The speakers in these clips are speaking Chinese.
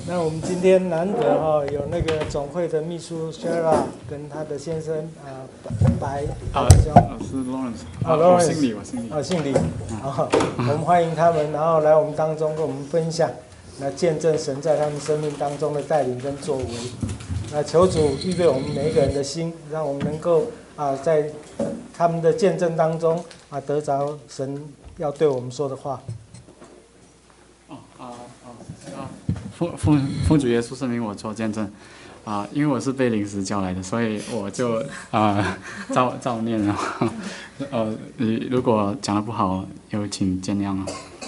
那我们今天难得有那个总会的秘书 Shara 跟他的先生白兄， 是 Lawrence， Lawrence， 我姓李， 我们欢迎他们，然后来我们当中跟我们分享，来见证神在他们生命当中的带领跟作为。那求主预备我们每一个人的心，让我们能够在他们的见证当中得着神要对我们说的话。 奉主耶稣圣名，我做见证因为我是被临时叫来的，所以我就照念了。如果讲得不好，有请见谅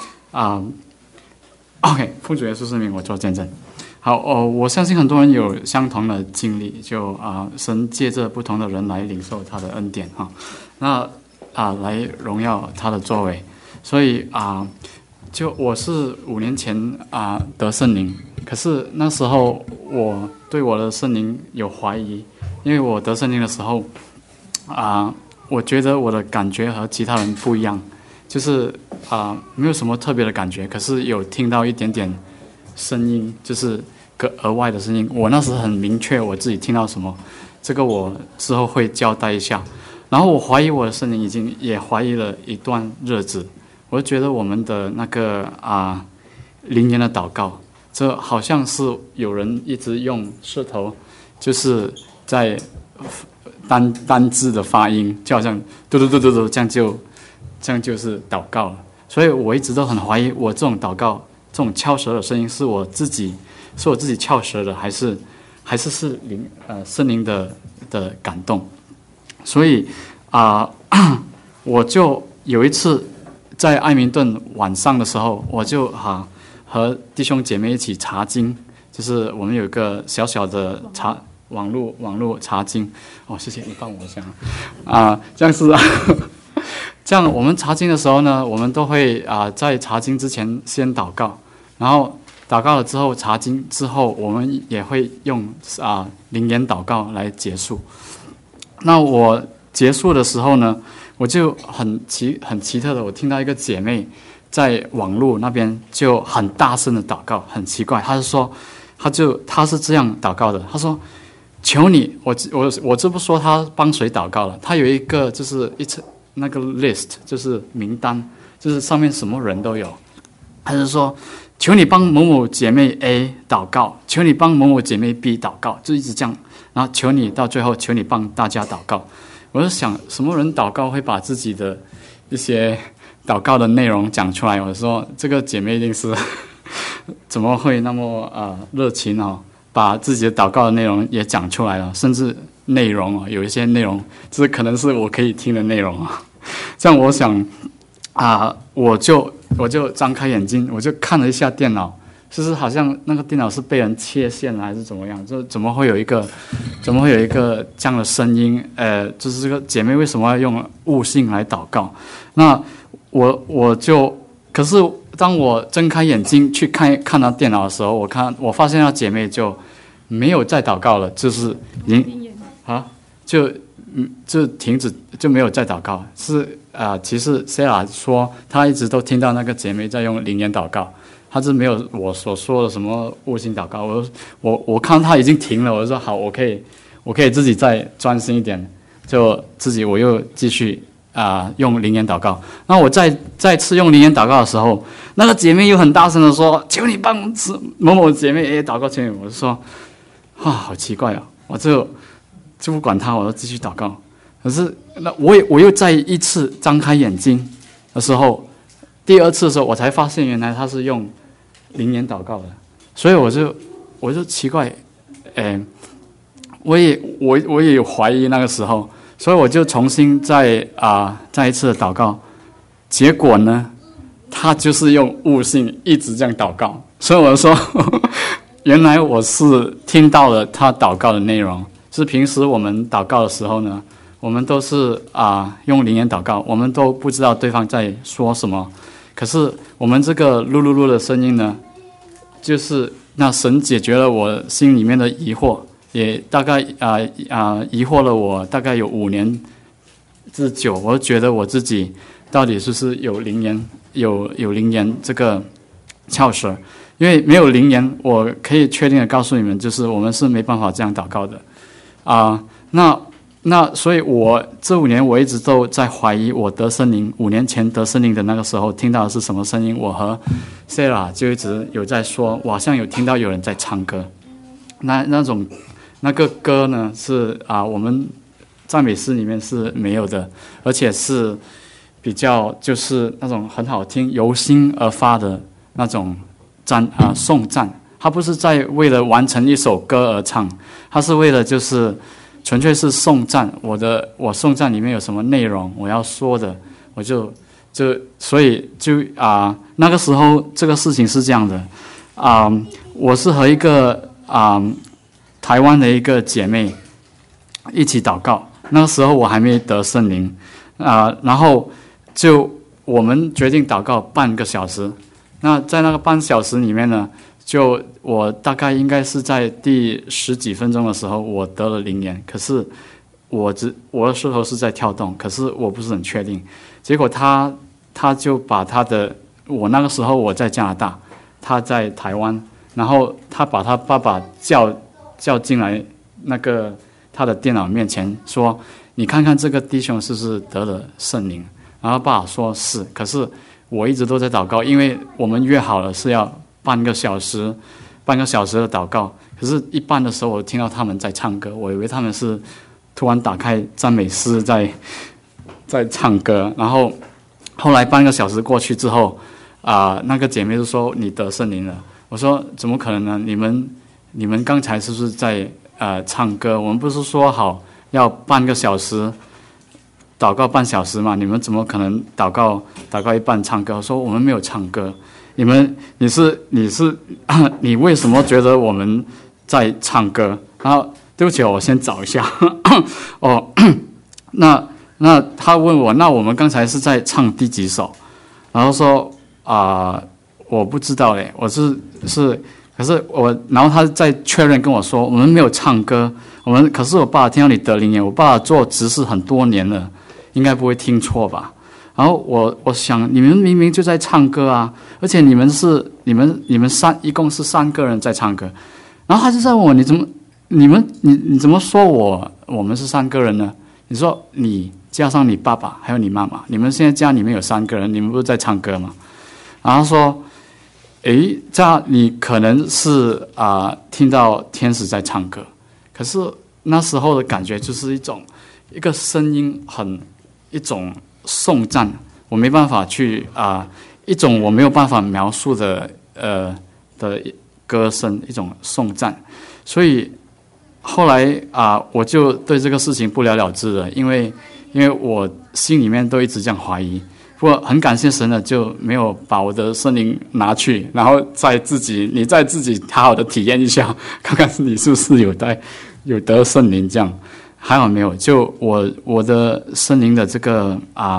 OK， 奉主耶稣圣名，我做见证。好我相信很多人有相同的经历，就神借着不同的人来领受他的恩典那来荣耀他的作为，所以就我是5年前得圣灵，可是那时候我对我的圣灵有怀疑，因为我得圣灵的时候我觉得我的感觉和其他人不一样，就是没有什么特别的感觉，可是有听到一点点声音，就是个额外的声音。我那时很明确我自己听到什么，这个我之后会交代一下。然后我怀疑我的圣灵也怀疑了一段日子。我就觉得我们的那个灵言的祷告，这好像是有人一直用舌头，就是在单字的发音，就好像嘟嘟嘟嘟嘟，这样就是祷告了。所以我一直都很怀疑，我这种祷告，这种翘舌的声音，是我自己翘舌的，还是圣灵的感动？所以我就有一次。在爱民顿晚上的时候，我就和弟兄姐妹一起查经，就是我们有一个小小的网络查经。谢谢你帮我一下这样是这样。我们查经的时候呢，我们都会在查经之前先祷告，然后祷告了之后，查经之后，我们也会用灵言祷告来结束。那我结束的时候呢，我就很奇特的，我听到一个姐妹在网络那边就很大声的祷告，很奇怪。她是这样祷告的，她说：“求你，我就不说她帮谁祷告了，她有一个就是那个 list， 就是名单，就是上面什么人都有。她就说：求你帮某某姐妹 A 祷告，求你帮某某姐妹 B 祷告，就一直这样，然后求你到最后，求你帮大家祷告。”我就想，什么人祷告会把自己的一些祷告的内容讲出来？我说这个姐妹一定是怎么会那么热情把自己的祷告的内容也讲出来了，甚至内容有一些内容，这可能是我可以听的内容这样我想我就张开眼睛，我就看了一下电脑。就是好像那个电脑是被人切线了还是怎么样？就怎么会有一个这样的声音？就是这个姐妹为什么要用悟性来祷告？那可是当我睁开眼睛去看到电脑的时候，我发现那姐妹就没有再祷告了，就是就停止，就没有再祷告。是其实 Sarah 说她一直都听到那个姐妹在用灵言祷告。他是没有我所说的什么悟性祷告，我看他已经停了，我就说好，我可以自己再专心一点，就我又继续用灵言祷告。那我再次用灵言祷告的时候，那个姐妹又很大声的说：“求你帮某某姐妹祷告。”求你，我就说好奇怪我就不管他，我就继续祷告。可是那我又再一次张开眼睛的时候，第二次的时候，我才发现原来他是用灵言祷告的，所以我就奇怪，我也有怀疑那个时候，所以我就重新再一次的祷告，结果呢，他就是用悟性一直这样祷告，所以我说原来我是听到了他祷告的内容。是平时我们祷告的时候呢，我们都是用灵言祷告，我们都不知道对方在说什么。可是我们这个噜噜噜的声音呢，就是那神解决了我心里面的疑惑，也大概疑惑了我大概有5年之久。我觉得我自己到底是不是有灵言这个窍舌， 因为没有灵言，我可以确定的告诉你们，就是我们是没办法这样祷告的那所以我这5年我一直都在怀疑我得圣灵，5年前得圣灵的那个时候听到的是什么声音。我和 Sarah 就一直有在说，我好像有听到有人在唱歌，那个歌呢是我们赞美诗里面是没有的，而且是比较就是那种很好听由心而发的那种颂赞。他不是在为了完成一首歌而唱，他是为了就是纯粹是颂赞。我颂赞里面有什么内容我要说的，所以那个时候这个事情是这样的我是和一个台湾的一个姐妹一起祷告，那个时候我还没得圣灵然后我们决定祷告半个小时。那在那个半小时里面呢，我大概应该是在第10几分钟的时候，我得了灵言，可是我的舌头是在跳动，可是我不是很确定。结果他就把我那个时候我在加拿大，他在台湾，然后他把他爸爸叫进来他的电脑面前说：“你看看这个弟兄是不是得了圣灵？”然后爸爸说是，可是我一直都在祷告，因为我们约好了是要半个小时的祷告。可是一半的时候我听到他们在唱歌，我以为他们是突然打开赞美诗在唱歌。然后后来半个小时过去之后那个姐妹就说你得圣灵了。我说怎么可能呢？你们刚才是不是在唱歌？我们不是说好要半个小时祷告半小时嘛？你们怎么可能祷告一半唱歌？我说我们没有唱歌。你为什么觉得我们在唱歌？然后对不起，我先找一下那他问我，那我们刚才是在唱第几首？然后说我不知道嘞，可是然后他再确认跟我说，我们没有唱歌，可是我爸爸听到你得灵言，我爸爸做执事很多年了，应该不会听错吧？然后我想，你们明明就在唱歌啊，而且你们一共是3个人在唱歌。然后他就在问我，你怎么说我们是3个人呢？你说你加上你爸爸还有你妈妈，你们现在家里面有3个人，你们不是在唱歌吗？然后说，这样你可能是听到天使在唱歌，可是那时候的感觉就是一个声音一种颂赞，我没办法去一种我没有办法描述的歌声，一种颂赞。所以后来我就对这个事情不了了之了，因为我心里面都一直这样怀疑。不过很感谢神的，就没有把我的圣灵拿去，然后你再自己好好的体验一下，看看你是不是有得圣灵这样。还好没有，就我的圣灵的这个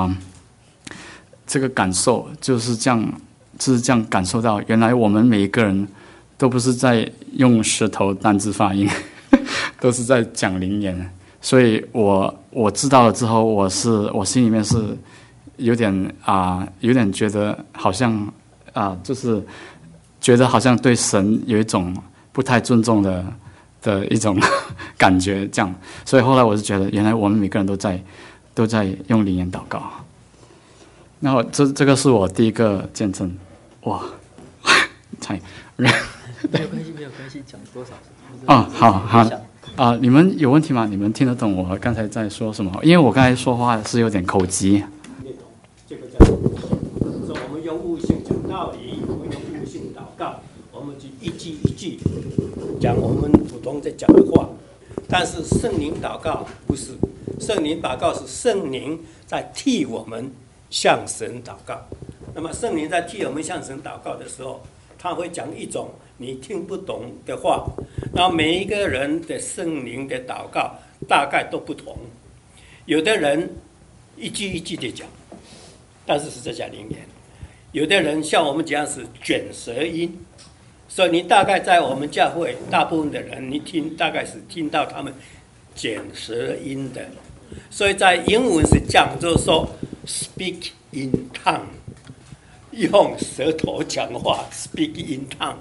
感受就是这样感受到，原来我们每一个人都不是在用舌头单字发音，都是在讲灵言。所以我知道了之后，我心里面是有点觉得好像就是觉得好像对神有一种不太尊重的一种感觉，这样。所以后来我是觉得，原来我们每个人都在用灵言祷告。然后这个是我第一个见证，哇， 没有关系，讲多少好你们有问题吗？你们听得懂我刚才在说什么？因为我刚才说话是有点口急。 这个叫说我们用悟性讲道理，我们用悟性祷告，我们就一句一句讲我们普通在讲的话。但是圣灵祷告不是，圣灵祷告是圣灵在替我们向神祷告。那么圣灵在替我们向神祷告的时候，他会讲一种你听不懂的话。然后每一个人的圣灵的祷告大概都不同，有的人一句一句的讲，但是在讲灵言；有的人像我们这样是卷舌音，所以你大概在我们教会大部分的人，你大概是听到他们卷舌音的。所以在英文是讲，就是说 speak in tongue， 用舌头讲话 speak in tongue。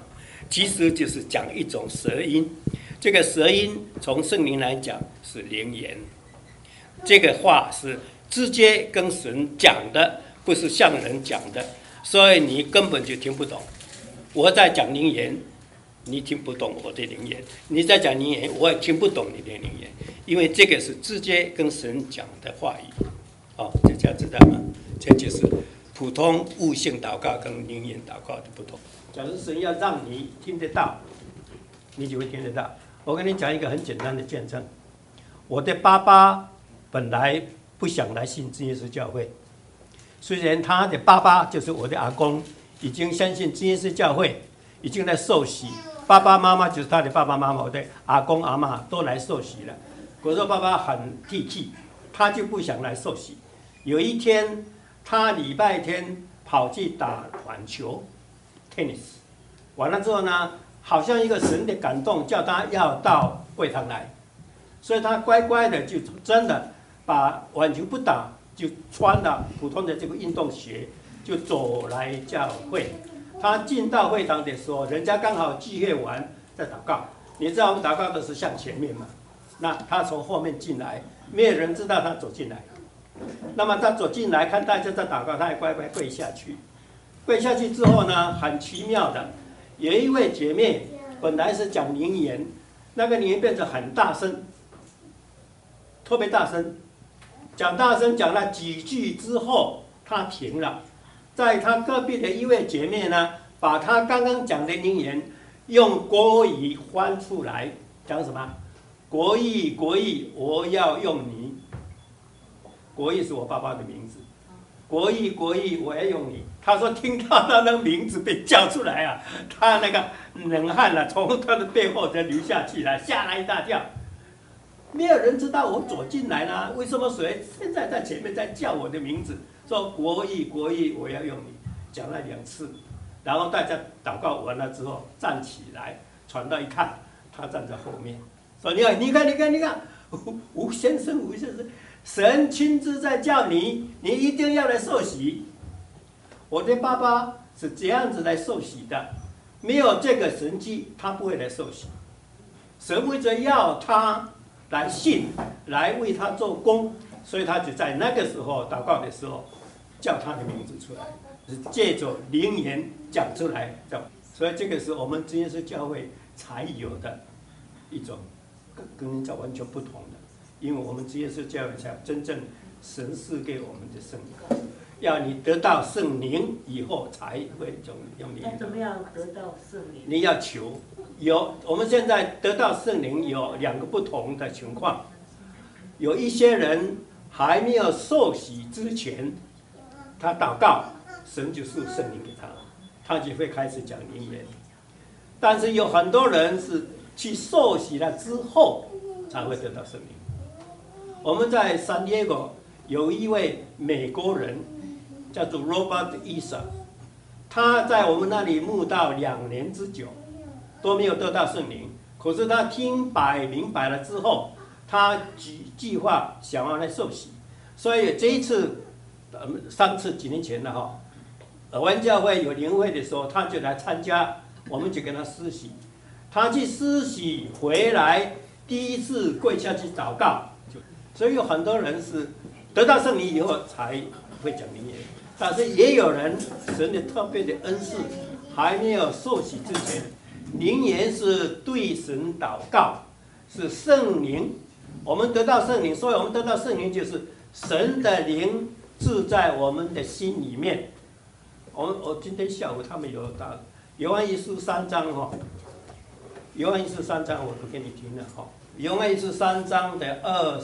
其实就是讲一种舌音。这个舌音从圣灵来讲是灵言，这个话是直接跟神讲的，不是向人讲的，所以你根本就听不懂。我在讲灵言，你听不懂我的灵言；你在讲灵言，我也听不懂你的灵言，因为这个是直接跟神讲的话语。哦，大家知道吗？这就是普通悟性祷告跟灵言祷告的不同。假如神要让你听得到，你就会听得到。我跟你讲一个很简单的见证，我的爸爸本来不想来信真耶稣教会，虽然他的爸爸就是我的阿公，已经相信真耶稣教会，已经在受洗，爸爸妈妈就是他的爸爸妈妈，我的阿公阿嬷都来受洗了。可是爸爸很挑剔，他就不想来受洗。有一天，他礼拜天跑去打网球 ，tennis， 完了之后呢，好像一个神的感动，叫他要到会堂来，所以他乖乖的就真的把网球不打，就穿了普通的这个运动鞋，就走来教会。他进到会堂的时候，人家刚好聚会完在祷告，你知道我们祷告都是向前面嘛，那他从后面进来，没有人知道他走进来。那么他走进来看大家在祷告，他也乖乖跪下去。跪下去之后呢，很奇妙的，有一位姐妹本来是讲灵言，那个灵言变成很大声，特别大声，讲大声讲了几句之后，她停了。在她隔壁的一位姐妹呢，把她刚刚讲的灵言用国语翻出来，讲什么？国语国语，我要用你。国语是我爸爸的名字，国语国语，我要用你。他说听到他那个名字被叫出来啊，他那个冷汗啊，从他的背后就流下去了，吓了一大跳。没有人知道我走进来了，为什么谁现在在前面在叫我的名字？说国语国语，我要用你，讲了2次，然后大家祷告完了之后站起来，传道一看，他站在后面，说你看，吴先生，神亲自在叫你，你一定要来受洗。我的爸爸是这样子来受洗的，没有这个神迹，他不会来受洗。神为着要他来信，来为他做工，所以他就在那个时候祷告的时候，叫他的名字出来，是借着灵言讲出来的。所以这个是我们真耶稣教会才有的一种跟人家完全不同的。因为我们真耶稣教会才真正神赐给我们的圣灵，要你得到圣灵以后才会用灵。 怎么样得到圣灵？ 你要求我们现在得到圣灵有2个不同的情况，有一些人还没有受洗之前，他祷告，神就赐圣灵给他，他就会开始讲灵言。但是有很多人是去受洗了之后才会得到圣灵。我们在San Diego有一位美国人，叫做 Robert Isa， 他在我们那里慕道2年之久，都没有得到圣灵。可是他听明白了之后，他计划想要来受洗，所以这一次，上次几年前了哈，尔湾教会有灵会的时候，他就来参加，我们就跟他施洗。他去施洗回来，第一次跪下去祷告。所以有很多人是得到圣灵以后才会讲灵言，但是也有人神的特别的恩赐还没有受洗之前，灵言是对神祷告，是圣灵。我们得到圣灵，所以我们得到圣灵就是神的灵住在我们的心里面。我今天下午他们有打约翰一书3章哈，约翰一书3章我都给你听了哈。约翰一书3章的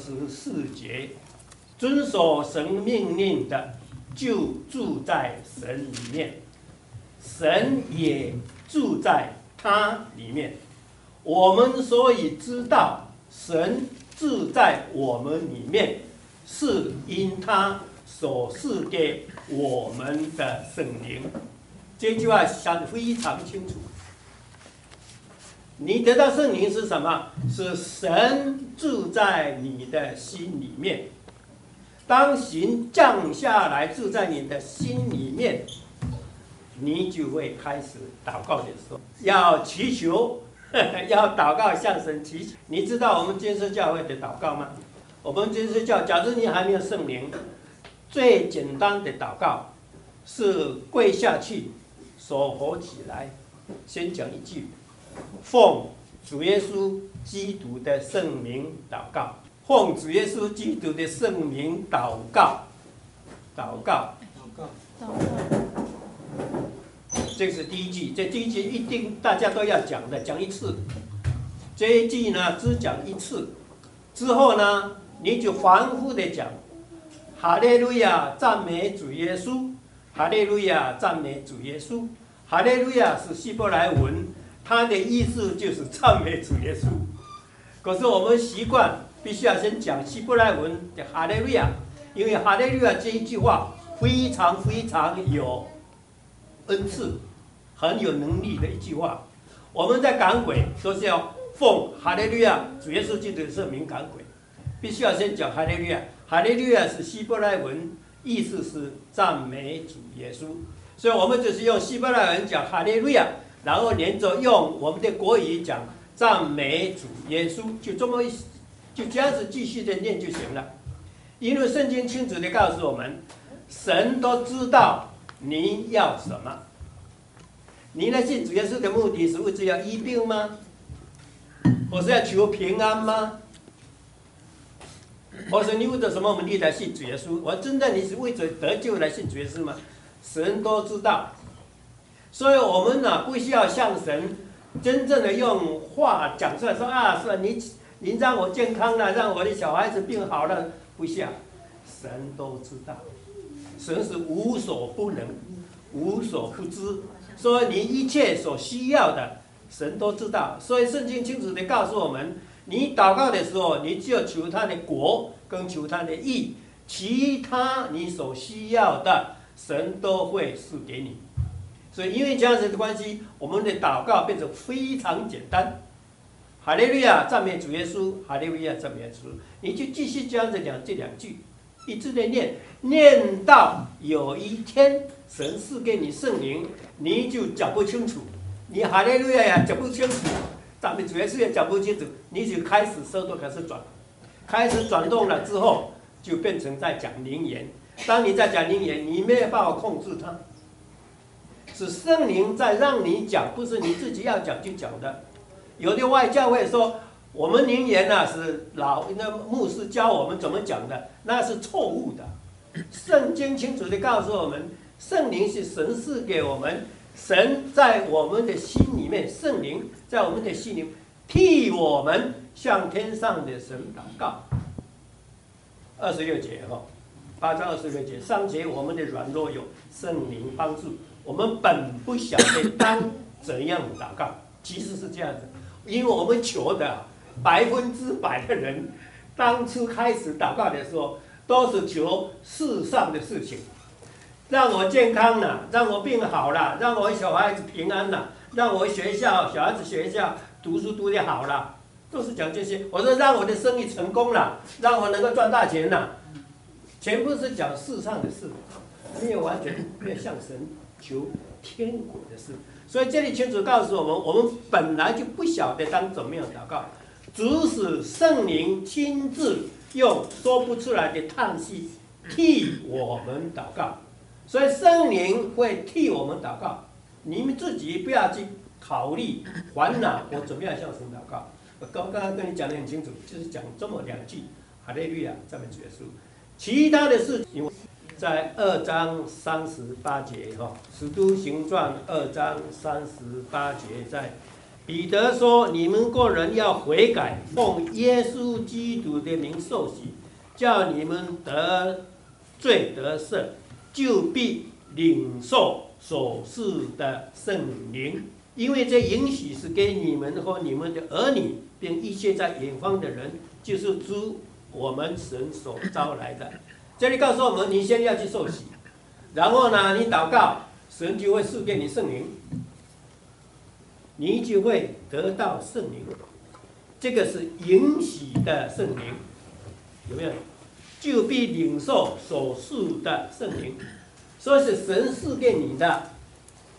24节，遵守神命令的，就住在神里面，神也住在他里面。我们所以知道神住在我们里面，是因他所赐给我们的圣灵。这句话讲得非常清楚。你得到圣灵是什么？是神住在你的心里面。当神降下来住在你的心里面， 你就会开始祷告的时候要祈求，要祷告向神祈求。你知道我们建设教会的祷告吗？我们建设教，假如你还没有圣灵，最简单的祷告是跪下去，手合起来，先讲一句：奉主耶稣基督的圣名祷告，奉主耶稣基督的圣名祷告，祷告。这是第一句，这第一句一定大家都要讲的，讲一次。这一句呢，只讲一次，之后呢，你就反复的讲，哈利路亚，赞美主耶稣，哈利路亚，赞美主耶稣，哈利路亚是希伯来文，它的意思就是赞美主耶稣。可是我们习惯必须要先讲希伯来文的哈利路亚，因为哈利路亚这一句话非常非常有恩赐，很有能力的一句话。我们在赶鬼都是要奉哈利路亚主耶稣基督的圣名赶鬼，必须要先讲哈利路亚。哈利路亚是希伯来文，意思是赞美主耶稣，所以我们就是用希伯来文讲哈利路亚，然后连着用我们的国语讲赞美主耶稣，就这样子继续的念就行了。因为圣经清楚的告诉我们，神都知道你要什么。你来信主耶稣的目的是为了要医病吗？或是要求平安吗？或是你为了什么目的来信主耶稣？我真的你是为了得救来信主耶稣吗？神都知道，所以我们呢，不需要向神真正的用话讲出来说啊，是你让我健康了，让我的小孩子病好了，不需要，神都知道，神是无所不能、无所不知，所以你一切所需要的，神都知道。所以圣经清楚地告诉我们，你祷告的时候，你就求他的国跟求他的义，其他你所需要的，神都会赐给你。所以因为这样子的关系，我们的祷告变成非常简单。哈利路亚，赞美主耶稣，哈利路亚，赞美主。你就继续这样子讲这两句，一直的念到有一天神赐给你圣灵，你就讲不清楚，你哈利路亚也讲不清楚，赞美主耶稣也讲不清楚，你就开始舌头开始转动了之后，就变成在讲灵言。当你在讲灵言，你没有办法控制它，是圣灵在让你讲，不是你自己要讲就讲的。有的外教会说，我们灵言呢是那牧师教我们怎么讲的，那是错误的。圣经清楚地告诉我们，圣灵是神赐给我们，神在我们的心里面，圣灵在我们的心里替我们向天上的神祷告。26节8章26节，尚且我们的软弱有圣灵帮助，我们本不晓得当怎样祷告。其实是这样子，因为我们求的100%的人，当初开始祷告的时候，都是求世上的事情，让我健康了，让我病好了，让我小孩子平安了，让我小孩子学校读书读得好了，都是讲这些。我说让我的生意成功了，让我能够赚大钱了，全部是讲世上的事，没有完全没有向神求天国的事。所以这里清楚告诉我们，我们本来就不晓得当怎么样祷告，只使圣灵亲自用说不出来的叹息替我们祷告。所以圣灵会替我们祷告，你们自己不要去考虑烦恼我怎么样向神祷告。我刚刚跟你讲得很清楚，就是讲这么两句，哈利路亚，赞美主耶稣。其他的事情在2章38节使徒行传2章38节，在彼得说：“你们个人要悔改，奉耶稣基督的名受洗，叫你们得罪得赦，就必领受所赐的圣灵。因为这应许是给你们和你们的儿女，并一切在远方的人，就是主我们神所招来的。”这里告诉我们，你先要去受洗，然后呢，你祷告，神就会赐给你圣灵，你就会得到圣灵。这个是应许的圣灵，有没有？就必领受所赐的圣灵，所以是神赐给你的，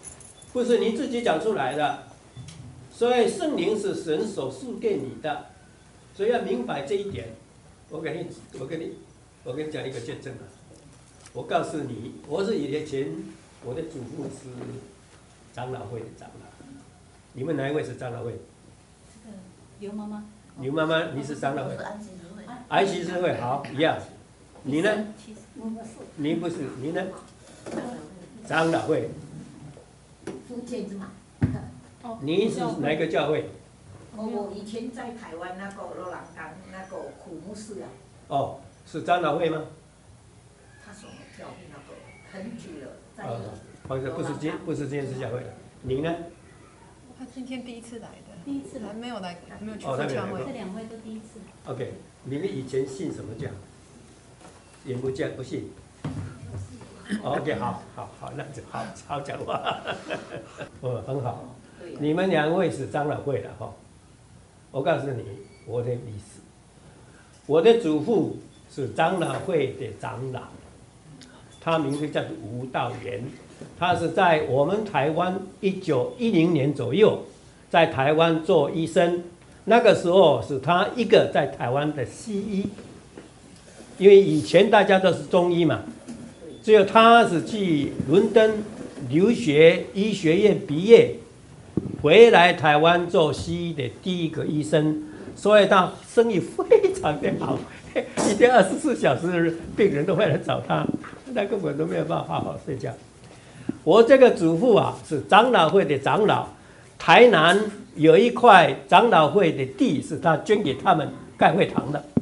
不是你自己讲出来的。所以圣灵是神所赐给你的，所以要明白这一点。我跟你讲一个见证啊。我告诉你，我是以前我的祖父是长老会的长老。你们哪一位是长老会？ 这个刘妈妈。 刘妈妈，你是长老会。 是安息日会。 安息日会好一样。你呢？ 我不是。 你不是，你呢？长老会。 福建的嘛。 你是哪个教会？ 我以前在台湾那个罗兰岗那个苦牧师啊。 哦，是长老会吗？ 他所教会那个很久了，在。 不是今天是教会的。你呢？ 他今天第一次来的， 第一次还没有来，没有去哦做教会。 这两位都第一次。 OK， 你们以前信什么教？也不教，不信。OK， 好，那就好讲话。很好。你们两位是长老会的哈。我告诉你我的历史。我的祖父是长老会的长老，他名字叫做吴道元，他是在我们台湾1910年左右，在台湾做医生。那个时候是他一个在台湾的西医，因为以前大家都是中医嘛，只有他是去伦敦留学，医学院毕业，回来台湾做西医的第一个医生，所以他生意非常的好，一天24小时病人都会来找他，他根本都没有办法好好睡觉。我这个祖父啊是长老会的长老，台南有一块长老会的地是他捐给他们盖会堂的。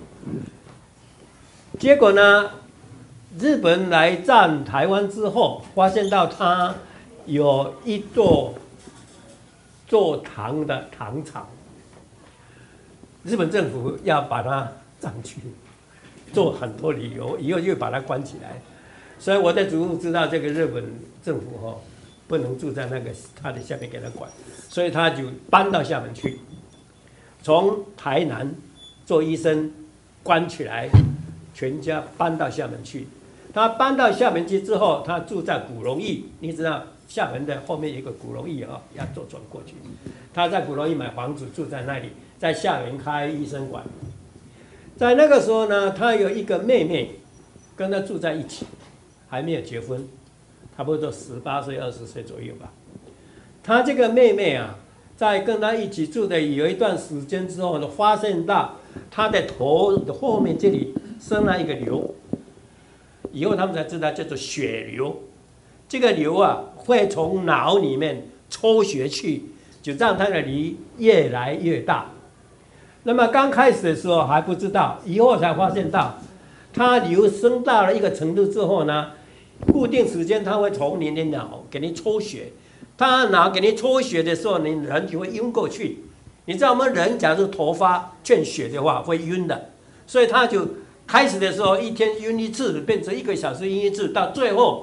结果呢，日本来占台湾之后，发现到他有一座做糖的糖厂，日本政府要把它占去，做很多理由，以后就把它关起来。所以我的祖父知道这个日本政府不能住在那个他的下面给他管，所以他就搬到厦门去，从台南做医生关起来，全家搬到厦门去。他搬到厦门去之后，他住在古荣义，你知道厦门的后面有一个古荣义要坐船过去。他在古荣义买房子住在那里，在厦门开医生馆。在那个时候呢，他有一个妹妹跟他住在一起，还没有结婚，差不多18岁、20岁左右吧。他这个妹妹啊，在跟他一起住的有一段时间之后呢，发现到他的头的后面这里生了一个瘤，以后他们才知道叫做血瘤。这个瘤啊，会从脑里面抽血去，就让他的瘤越来越大。那么刚开始的时候还不知道，以后才发现到，他瘤生到了一个程度之后呢，固定时间他会从你的脑给你抽血，他脑给你抽血的时候，你人就会晕过去。你知道我们人假如头发缺血的话会晕的，所以他就开始的时候一天晕一次，变成1个小时晕一次，到最后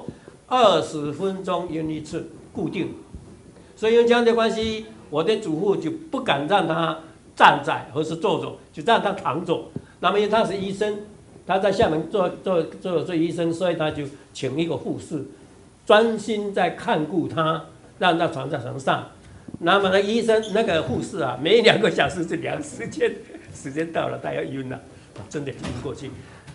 20分钟晕一次，固定。所以因为这样的关系，我的祖父就不敢让他站在或是坐着，就让他躺着。那么因为他是医生，他在厦门做医生，所以他就请一个护士，专心在看顾他，让他躺在床上。那么医生那个护士啊，每2个小时就量时间，时间到了他要晕了，真的晕过去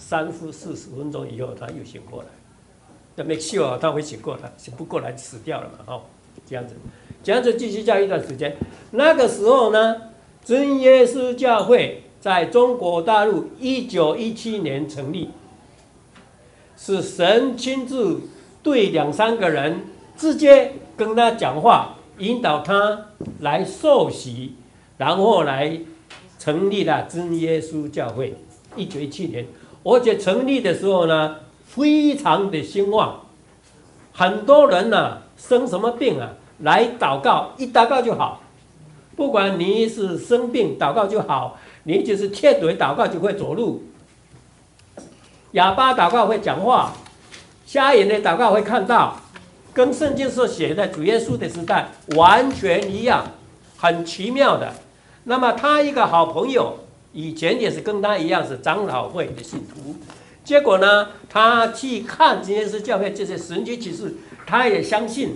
，40分钟以后他又醒过来。那没秀啊，他会醒过来，醒不过来死掉了嘛，这样子继续叫一段时间。那个时候呢，真耶稣教会在中国大陆1917年成立，是神亲自对2、3个人直接跟他讲话，引导他来受洗，然后来成立了真耶稣教会。1917年，而且成立的时候呢，非常的兴旺，很多人生什么病来祷告，一祷告就好。不管你是生病祷告就好，你就是瘸腿祷告就会走路，哑巴祷告会讲话，瞎眼的祷告会看到，跟圣经所写的主耶稣的时代完全一样，很奇妙的。那么他一个好朋友以前也是跟他一样是长老会的信徒，结果呢，他去看真耶稣教会这些神迹奇事，他也相信，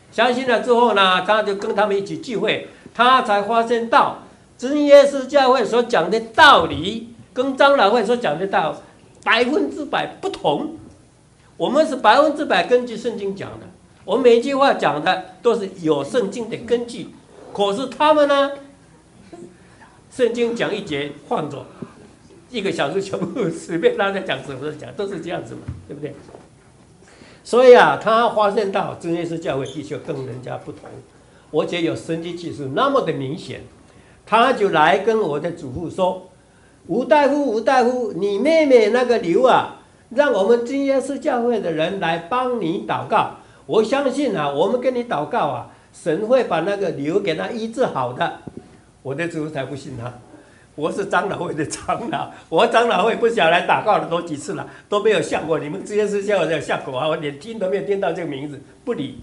相信了之后呢，他就跟他们一起聚会，他才发现到真耶稣教会所讲的道理跟长老会所讲的道100%不同。我们是100%根据圣经讲的，我们每一句话讲的都是有圣经的根据。可是他们呢，圣经讲一节换走1个小时，全部随便他在讲什么讲，都是这样子嘛，对不对？所以啊，他发现到真耶稣教会的确跟人家不同，而且有神迹奇事那么的明显，他就来跟我的祖父说：“吴大夫，你妹妹那个瘤啊，让我们真耶稣教会的人来帮你祷告。我相信啊，我们跟你祷告啊，神会把那个瘤给他医治好的。”我的祖父才不信他。我是长老会的长老，我长老会不晓得来祷告了多几次了，都没有效果。你们真耶稣教会有效果啊？我连听都没有听到这个名字，不理。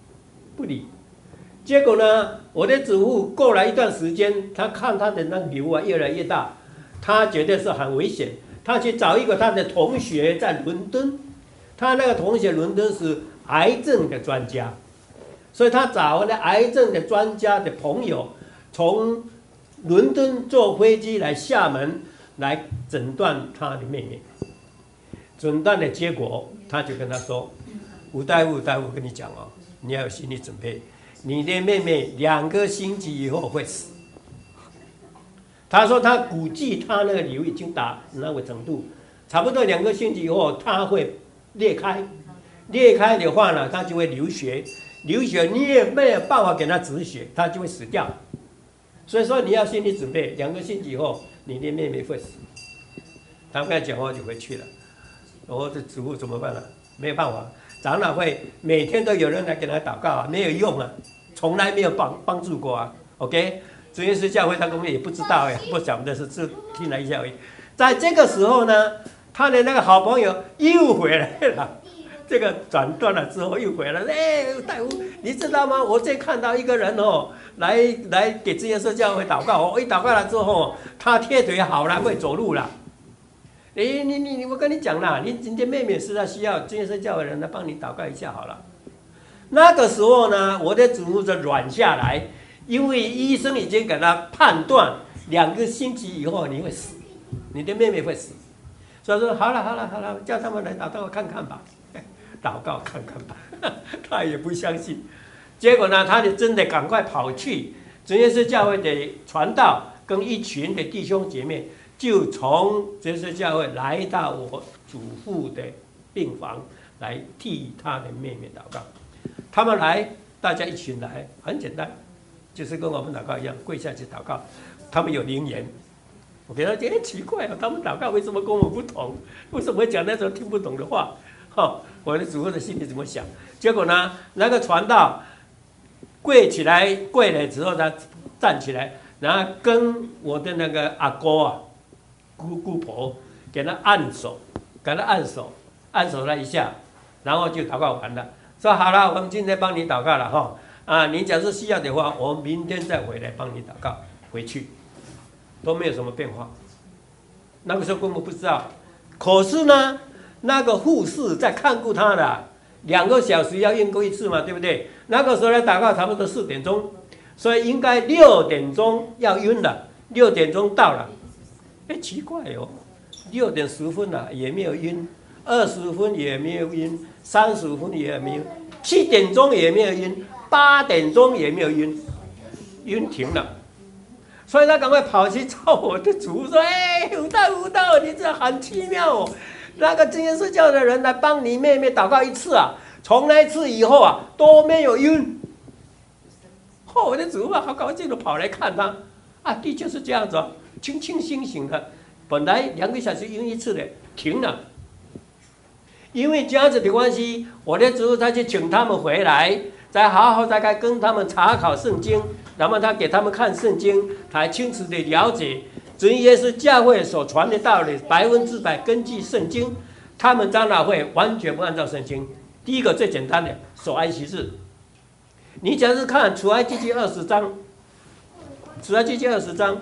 结果呢，我的祖父过了一段时间，他看他的那个瘤啊越来越大，他觉得是很危险，他去找一个他的同学在伦敦，他那个同学伦敦是癌症的专家，所以他找了癌症的专家的朋友，从伦敦坐飞机来厦门来诊断他的妹妹。诊断的结果，他就跟他说：“吴大夫，我跟你讲哦，你要有心理准备，你的妹妹2个星期以后会死。”他说他估计他那个瘤已经打那个程度，差不多2个星期以后他会裂开，裂开的话呢，他就会流血，你也没有办法给他止血，他就会死掉。所以说你要心理准备，2个星期以后你的妹妹会死。他们跟他讲话就回去了。我的祖父怎么办呢？没有办法，长老会每天都有人来给他祷告啊，没有用啊，从来没有帮助过啊。OK， 真耶稣教会他根本也不知道哎，不晓得是听了一下而已。在这个时候呢，他的那个好朋友又回来了。这个转断了之后又回来了，大夫，你知道吗？我最看到一个人哦，来给真耶稣教会祷告哦，一祷告了之后，他贴腿好了，会走路了。我跟你讲啦，你今天妹妹实在需要真耶稣教会的人来帮你祷告一下好了。那个时候呢，我的祖父就软下来，因为医生已经给他判断2个星期以后你会死，你的妹妹会死，所以说好了，叫他们来祷告看看吧。祷告看看吧，他也不相信。结果呢，他就真的赶快跑去真耶稣教会的传道，跟一群的弟兄姐妹，就从真耶稣教会来到我祖父的病房，来替他的妹妹祷告。他们来，大家一起来，很简单，就是跟我们祷告一样，跪下去祷告。他们有灵言，我给他觉得奇怪啊，他们祷告为什么跟我不同？为什么会讲那种听不懂的话？我的祖父的心里怎么想？结果呢，那个传道跪了之后，他站起来，然后跟我的那个阿哥啊、姑婆给他按手了一下，然后就祷告完了，说好了，我们今天帮你祷告了哈。你假设需要的话，我们明天再回来帮你祷告。回去都没有什么变化。那个时候根本不知道，可是呢。那个护士在看顾他的，2个小时要验过一次嘛，对不对？那个时候来祷告差不多4点钟，所以应该6点钟要晕了。6点钟到了，奇怪哦，6点10分了也没有晕，20分也没有晕，35分也没有，7点钟也没有晕，8点钟也没有晕，晕停了。所以他赶快跑去找我的祖父说：“吴道，你这很奇妙哦。”那个真耶稣教的人来帮你妹妹祷告一次啊，从那一次以后啊都没有晕。我的祖父好高兴的跑来看他，的确是这样子哦，清醒醒的，本来2个小时晕一次的，停了。因为这样子的关系，我的祖父他就请他们回来，再好好大概跟他们查考圣经，然后他给他们看圣经，才清楚的了解。真耶稣教会所传的道理100%根据圣经，他们长老会完全不按照圣经。第一个最简单的守安息日，你假如看出埃及记20章，出埃及记20章，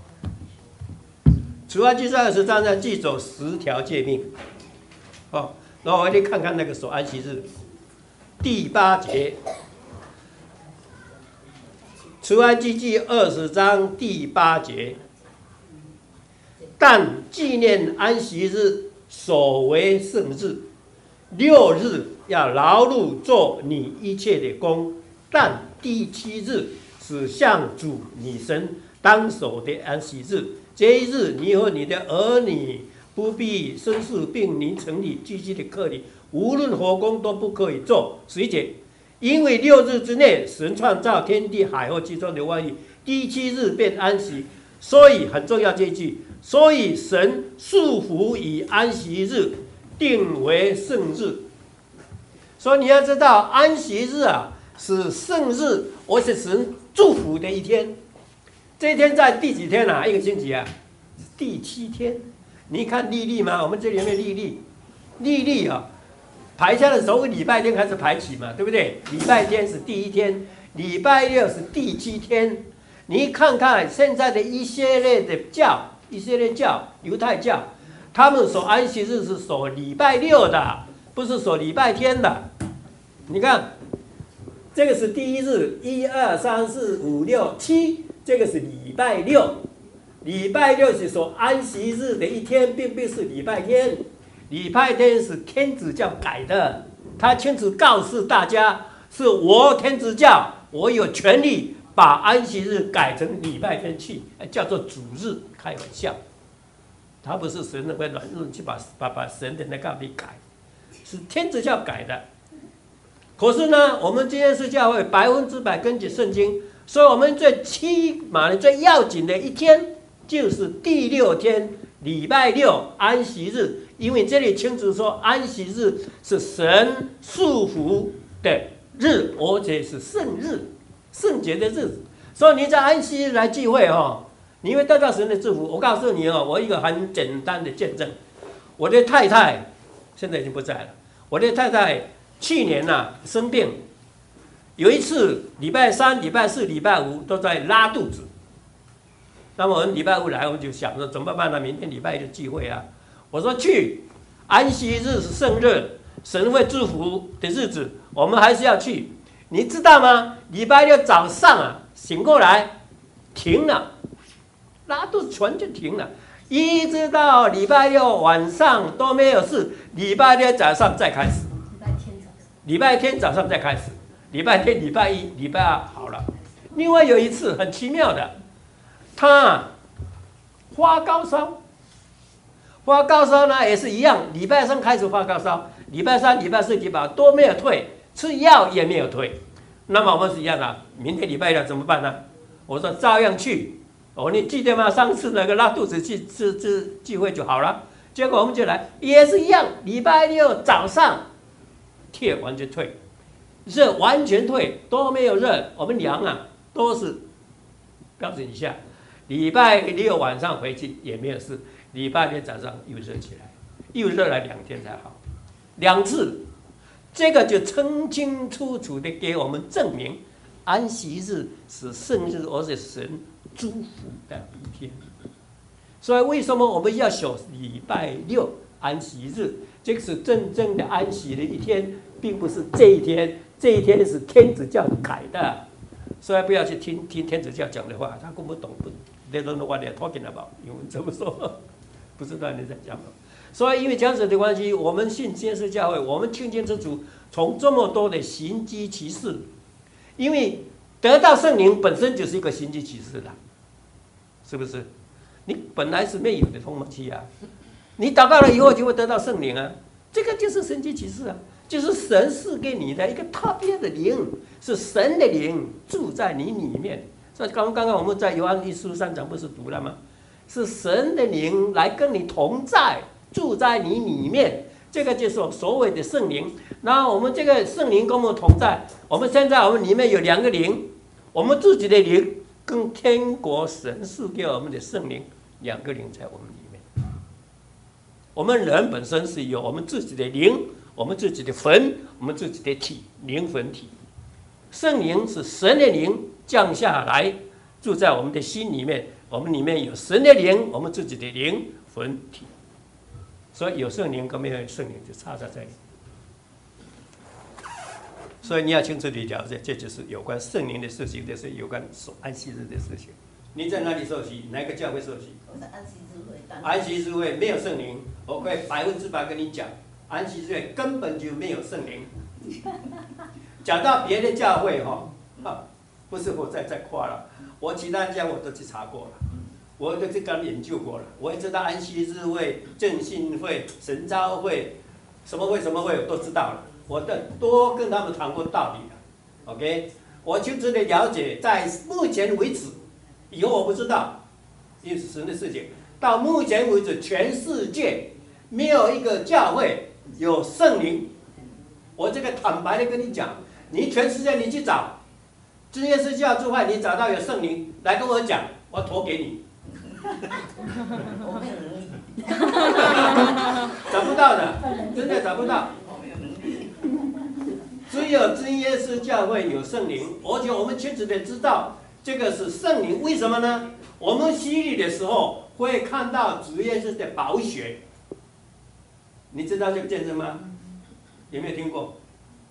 出埃及记20章呢记走10条诫命， 然后我们看看那个守安息日，第8节，出埃及记20章第8节，但纪念安息日，守为圣日，6日要劳碌做你一切的工，但第7日是向主你神当守的安息日。这一日，你和你的儿女不必生事，并你城里居住的客旅，无论何工都不可以做。11节，因为6日之内，神创造天地海和其中的万物，第7日便安息。所以很重要这一句，所以神束缚以安息日定为圣日。所以你要知道，安息日啊是圣日，而且神祝福的一天。这一天在第几天啊？一个星期啊？第7天。你看历历吗？我们这里面历历啊，排下的时候礼拜天开始排起嘛，对不对？礼拜天是第1天，礼拜六是第7天。你看看现在的以色列教、犹太教，他们守安息日是守礼拜六的，不是守礼拜天的。你看，这个是第1日，1、2、3、4、5、6、7，这个是礼拜六。礼拜六是守安息日的一天，并不是礼拜天。礼拜天是天主教改的，他清楚告诉大家，是我天主教，我有权利把安息日改成礼拜天去，叫做主日，开玩笑。他不是神会软弱去把神的那个给改，是天主教改的。可是呢，我们今天是教会100%根据圣经，所以我们最起码的最要紧的一天就是第6天，礼拜六安息日。因为这里清楚说，安息日是神束缚的日，而且是圣日、圣洁的日子。所以你在安息日来聚会哦，你会得到神的祝福。我告诉你哦，我一个很简单的见证，我的太太现在已经不在了。我的太太去年生病，有一次礼拜3、礼拜4、礼拜5都在拉肚子。那么我们礼拜5来，我们就想说怎么办呢？明天礼拜1的聚会啊。我说去，安息日是圣日，神会祝福的日子，我们还是要去。你知道吗？礼拜六早上醒过来，停了，拉肚子全就停了，一直到礼拜六晚上都没有事，礼拜六早上再开始，礼拜天早上再开始，礼拜天、礼拜1、礼拜2好了。另外有一次很奇妙的，他发高烧。发高烧呢也是一样，礼拜3开始发高烧，礼拜3、礼拜4、礼拜5都没有退，吃药也没有退。那么我们是一样的，明天礼拜6怎么办呢？我说照样去。你记得吗？上次那个拉肚子去聚会就好了。结果我们就来，也是一样，礼拜6早上贴完全退，热完全退，都没有热。我们量都是标准以下。礼拜6晚上回去也没有事。礼拜天早上又热起来，又热了2天才好，2次，这个就清清楚楚的给我们证明，安息日是圣日，而且神祝福的一天。所以为什么我们要守礼拜6安息日？这个是真正的安息的一天，并不是这一天，这一天是天主教改的，所以不要去听天主教讲的话，他根本懂不。They don't know what they're talking about。英文怎么说？不知道你在讲什么。所以因为这样子的关系，我们信天主教会，我们清清楚楚从这么多的神迹奇事，因为得到圣灵本身就是一个神迹奇事的，是不是？你本来是没有的风气啊，你祷告了以后就会得到圣灵啊，这个就是神迹奇事啊，就是神赐给你的一个特别的灵，是神的灵住在你里面。所以刚刚我们在约翰1书3章不是读了吗？是神的灵来跟你同在，住在你里面，这个就是所谓的圣灵。然后我们这个圣灵跟我们同在，我们现在我们里面有2个灵，我们自己的灵跟天国神赐给我们的圣灵2个灵在我们里面。我们人本身是有我们自己的灵，我们自己的魂，我们自己的体，灵魂体。圣灵是神的灵降下来，住在我们的心里面。我们里面有神的灵，我们自己的灵魂体。 所以有圣灵跟没有圣灵就差在这里。所以你要清楚地了解，这就是有关圣灵的事情，这是有关安息日的事情。你在哪里受洗？哪个教会受洗？ 我是安息日会。 安息日会没有圣灵，我可以100%跟你讲，安息日会根本就没有圣灵。讲到别的教会不是我在夸了，我其他教我都去查过了，我都去跟研究过了，我也知道安息日会、正信会、神召会，什么会我都知道了，我都跟他们谈过道理了。OK， 我就真的了解，在目前为止，以后我不知道，因为是神的事情。到目前为止，全世界没有一个教会有圣灵。我这个坦白的跟你讲，你全世界你去找，职业是教之外，你找到有圣灵来跟我讲，我投给你。 我没有能力。 找不到的，真的找不到。只有真耶稣教会有圣灵，而且我们清楚的知道这个是圣灵。为什么呢？我们洗礼的时候会看到主耶稣的宝血，你知道这个见证吗？有没有听过？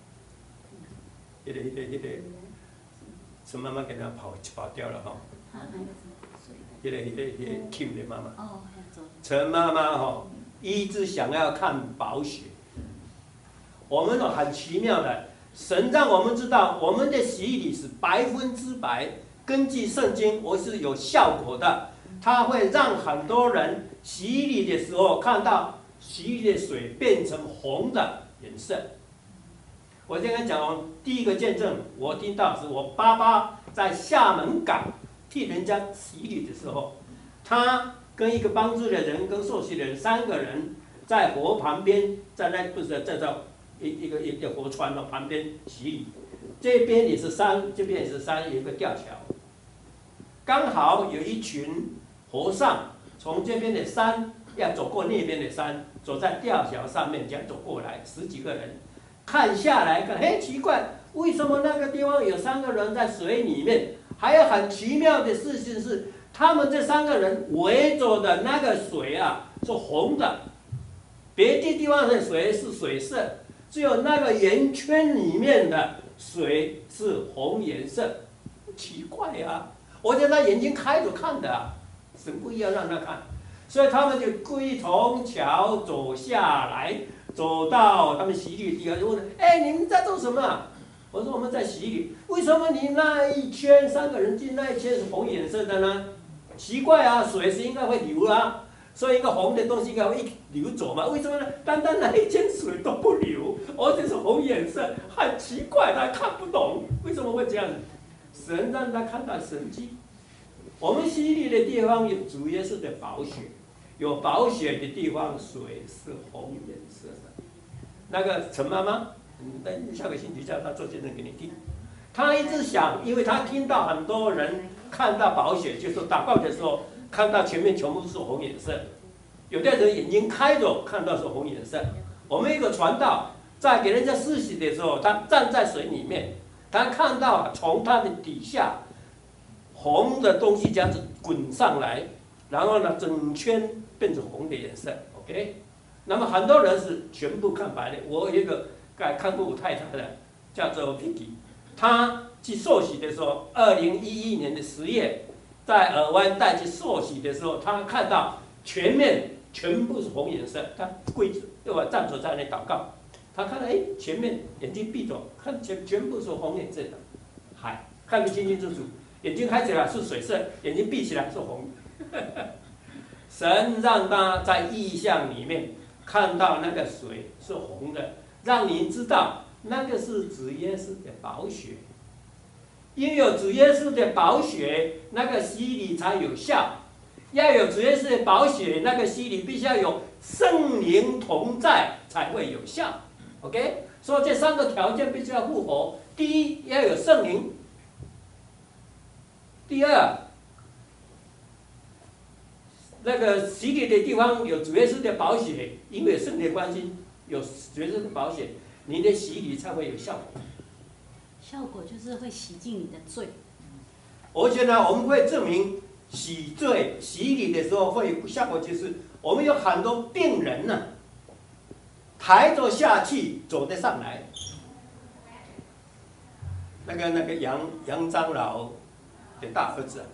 陈妈妈给他跑掉了哈。Kim 的妈妈。陈妈妈一直想要看宝血。我们很奇妙的，神让我们知道，我们的洗礼是100%，根据圣经，我是有效果的。它会让很多人洗礼的时候看到洗礼的水变成红的颜色。我先跟你讲第一个见证，我听到是我爸爸在厦门港替人家洗礼的时候，他跟一个帮助的人跟受洗的人3个人在河旁边，在一个河川旁边洗礼，这边也是山，这边也是山，有一个吊桥，刚好有一群和尚从这边的山要走过那边的山，走在吊桥上面这样走过来，10几个人。看下来看，奇怪，为什么那个地方有3个人在水里面？还有很奇妙的事情是，他们这3个人围着的那个水是红的，别的地方的水是水色，只有那个圆圈里面的水是红颜色，奇怪啊！我叫他眼睛开着看的神故意要让他看，所以他们就故意从桥走下来。走到他们洗礼的地方，就问：“你们在做什么？”我说：“我们在洗礼。”为什么你那一圈3个人进那一圈是红颜色的呢？奇怪啊，水是应该会流啊，所以一个红的东西应该会流走嘛？为什么呢？单单那一圈水都不流，而且是红颜色，很奇怪，他看不懂为什么会这样子。神让他看到神迹。我们洗礼的地方有主耶稣的宝血。有宝血的地方，水是红颜色的。那个陈妈妈，下个星期叫她做见证给你听。她一直想，因为她听到很多人看到宝血，就是祷告的时候看到前面全部是红颜色，有的人眼睛开着看到是红颜色。我们一个传道在给人家施洗的时候，他站在水里面，他看到从他的底下红的东西这样子滚上来，然后呢，整圈变成红的颜色 ，OK。那么很多人是全部看白的。我有一个看过我太太的，叫做 Vicky， 她去受洗的时候，2011年的10月，在尔湾带去受洗的时候，她看到全面全部是红颜色，她跪着，站着在那祷告，她看到前面眼睛闭着，看全部是红颜色的，看得清清楚楚，眼睛开起来是水色，眼睛闭起来是红。神让他在意象里面看到那个水是红的，让你知道那个是主耶稣的宝血。因为有主耶稣的宝血，那个洗礼才有效。要有主耶稣的宝血，那个洗礼必须要有圣灵同在才会有效。OK， 所以这3个条件必须要符合。第一，要有圣灵；第二，那个洗礼的地方有主耶稣的宝血，因为圣灵的关系，有主耶稣的宝血，你的洗礼才会有效果。 效果就是会洗净你的罪。 而且呢，我们会证明洗罪、洗礼的时候会有效果，就是我们有很多病人呢， 抬着下去，走得上来。那个杨长老的大儿子，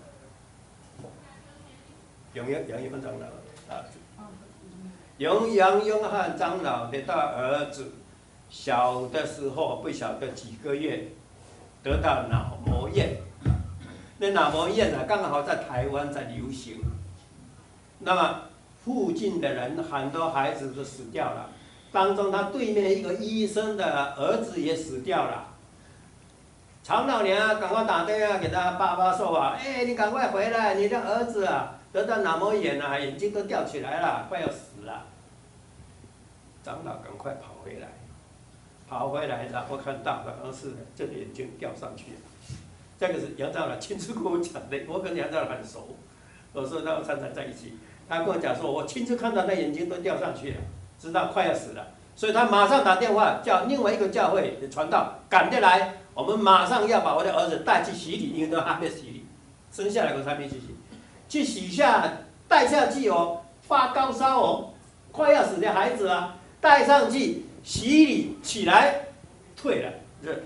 杨长老大儿子，杨永汉长老的大儿子，小的时候不晓得几个月得到脑膜炎，那脑膜炎呢，刚好在台湾在流行，那么附近的人很多孩子都死掉了，当中他对面一个医生的儿子也死掉了。常老娘赶快打电话给他爸爸说啊，哎，你赶快回来，你的儿子啊得到脑膜炎了，眼睛都掉起来了，快要死了。长老赶快跑回来，然后看到好像是这个眼睛掉上去了。这个是杨长老亲自跟我讲的，我跟杨长老很熟，我说他们常常在一起，他跟我讲说，我亲自看到他眼睛都掉上去了，知道快要死了，所以他马上打电话叫另外一个教会的传道赶得来。我们马上要把我的儿子带去洗礼，因为都还没洗礼，生下来我还没去洗，去洗下带下去哦，发高烧哦，快要死的孩子啊，带上去洗礼起来，退了，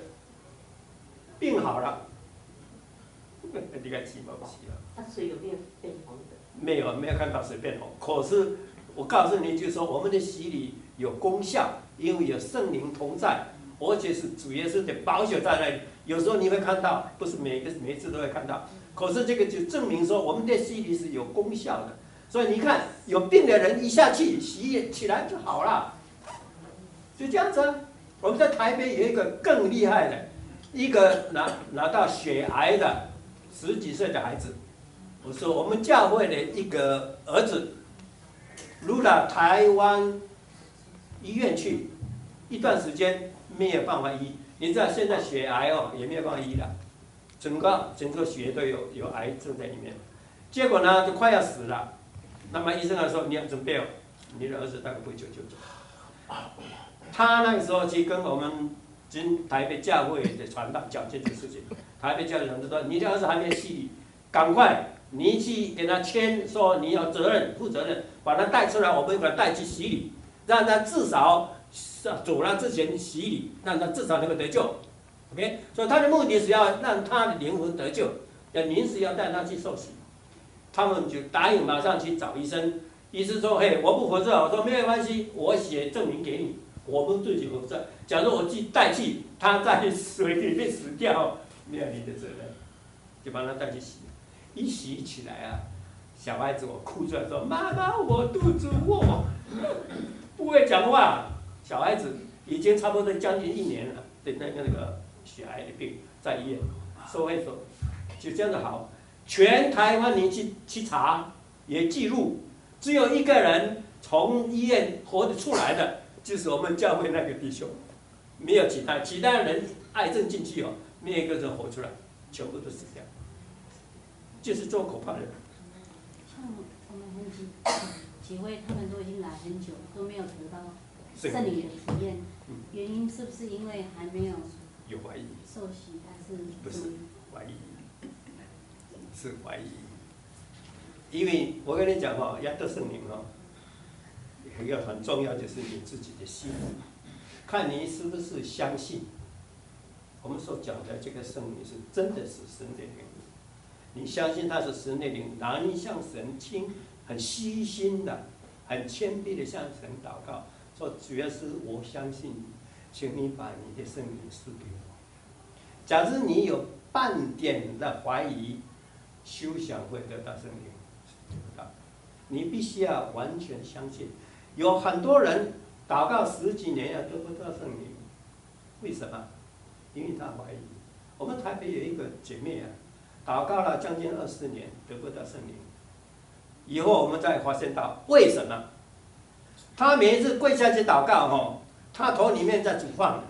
病好了，你看奇不奇啊？ 他水有没有变红的？ 没有看到水变红，可是我告诉你，就是说我们的洗礼有功效，因为有圣灵同在。而且是主耶稣的宝血在那里，有时候你会看到，不是每一次都会看到，可是这个就证明说我们的洗礼是有功效的。所以你看，有病的人一下去洗起来就好了，就这样子啊。我们在台北有一个更厉害的，一个拿到血癌的10几岁的孩子，我说我们教会的一个儿子入了台湾医院去一段时间。没有办法医，你知道现在血癌哦也没有办法医了，整个血都有癌症在里面，结果呢就快要死了。那么医生来说你要准备哦，你的儿子大概不久就走。他那个时候去跟我们台北教会的传道讲这件事情，台北教会传道说你的儿子还没洗礼，赶快你去给他签说你要负责任，把他带出来，我们把他带去洗礼，让他至少。走了之前洗礼，让他至少能够得救 ，OK， 所以他的目的是要让他的灵魂得救，要临时要带他去受洗，他们就答应马上去找医生，医生说，嘿，我不合作，我说没有关系，我写证明给你，我们自己合作，假如我带去，他在水里面死掉，没有你的责任，就把他带去洗，一洗起来啊，小孩子我哭出来说，妈妈我肚子饿，不会讲话。小孩子已经差不多将近1年了的那个血癌的病，在医院，收会所就这样子好。全台湾你去查也记录，只有一个人从医院活得出来的，就是我们教会那个弟兄，没有其他人癌症进去哦，没有一个人活出来，全部都死掉，就是这么可怕的。 像我们几位，他们都已经来很久，都没有得到。圣灵的体验，原因是不是因为还没有怀疑受洗，还是不是怀疑？是怀疑，因为我跟你讲哦，要得圣灵哦，一个很重要就是你自己的心，看你是不是相信我们所讲的这个圣灵是真的是神的灵，你相信他是神的灵，然后你向神倾，很虚心的、很谦卑的向神祷告。说主要是我相信你，请你把你的圣灵赐给我。假如你有半点的怀疑，休想会得到圣灵，得不到。你必须要完全相信。有很多人祷告10几年也得不到圣灵，为什么？因为他怀疑。我们台北有一个姐妹啊，祷告了将近20年得不到圣灵，以后我们才发现到为什么？他每一次跪下去祷告吼，他头里面在煮饭。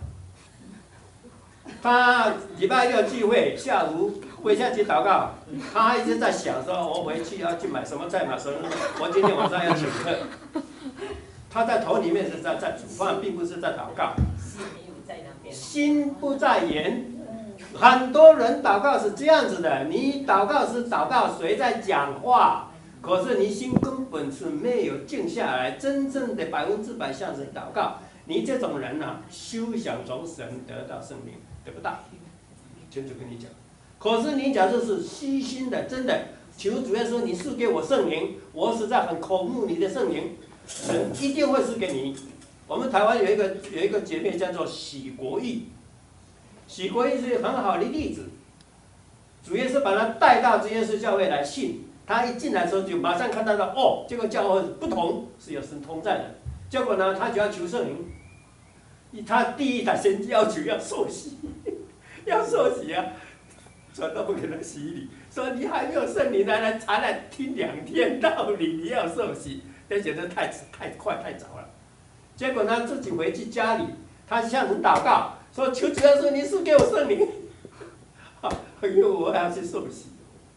他礼拜6聚会下午跪下去祷告，他一直在想说，我回去要去买什么菜嘛，什么我今天晚上要请客。他在头里面是在煮饭，并不是在祷告。心不在言。很多人祷告是这样子的，你祷告是祷告谁在讲话？可是你心根本是没有静下来，真正的100%向神祷告。 你这种人啊，休想从神得到圣灵，得不到。清楚跟你讲。可是你假如是虚心的，真的求主耶稣，你赐给我圣灵，我实在很渴慕你的圣灵，神一定会赐给你。我们台湾有一个姐妹叫做许国义，许国义是很好的例子。主耶稣把他带到主耶稣教会来信，他一进来的时候就马上看到了，哦，这个教会不同，是有神同在的。结果呢，他就要求圣灵，他第一他先要求要受洗，要受洗啊，传道不给他洗礼，说你还没有圣灵来才来听2天道理，你要受洗，他觉得太快太早了。结果呢，自己回去家里，他向神祷告，说求主耶稣，你赐给我圣灵，因为我要去受洗。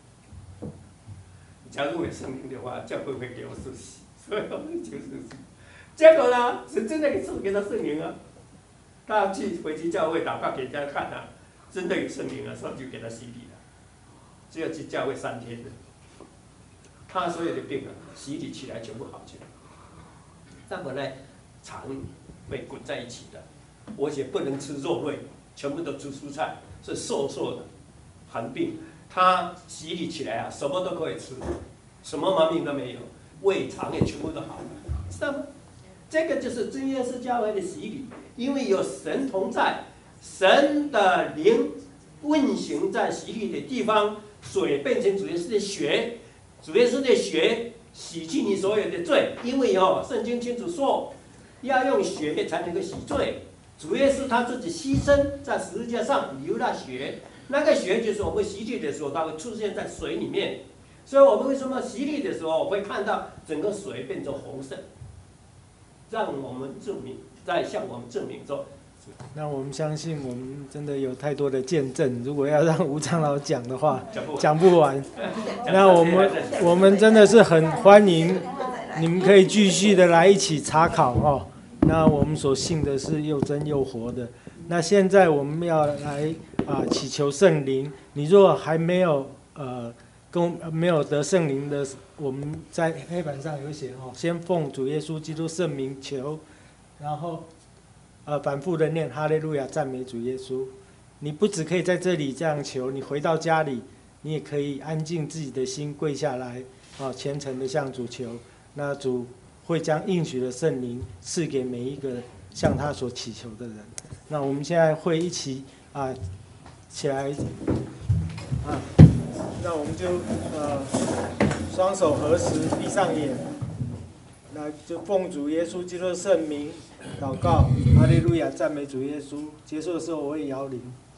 假如有圣灵的话，教会会给我受洗，所以我们求受洗。结果呢，是真的赐给他圣灵啊，他回去教会祷告给人家看啊，真的有圣灵啊，上就给他洗礼了。只有去教会3天的，他所有的病啊，洗礼起来全部好起来。但本来肠会滚在一起的，而且不能吃肉类，全部都吃蔬菜，是瘦瘦的，寒病。他洗礼起来啊，什么都可以吃，什么毛病都没有，胃肠也全部都好了，知道吗？这个就是真耶稣教会的洗礼，因为有神同在，神的灵运行在洗礼的地方，水变成主耶稣的血，主耶稣的血洗去你所有的罪，因为圣经清楚说，要用血才能够洗罪。主耶稣他自己牺牲在十字架上流了血，那个血就是我们洗礼的时候，它会出现在水里面。所以我们为什么洗礼的时候会看到整个水变成红色，让我们证明，再向我们证明说。 那我们相信，我们真的有太多的见证。如果要让吴长老讲的话，讲不完。那我们真的是很欢迎你们可以继续的来一起查考哦。那我们所信的是又真又活的。那现在我们要来祈求圣灵。你若还没有没有得圣灵的，我们在黑板上有写哦，先奉主耶稣基督圣名求，然后反复的念哈利路亚，赞美主耶稣。你不只可以在这里这样求，你回到家里，你也可以安静自己的心，跪下来虔诚的向主求。那主会将应许的圣灵赐给每一个向他所祈求的人。那我们现在会一起起来那我们就双手合十，闭上眼，那就奉主耶稣基督的圣名祷告，哈利路亚，赞美主耶稣。结束的时候我会摇铃。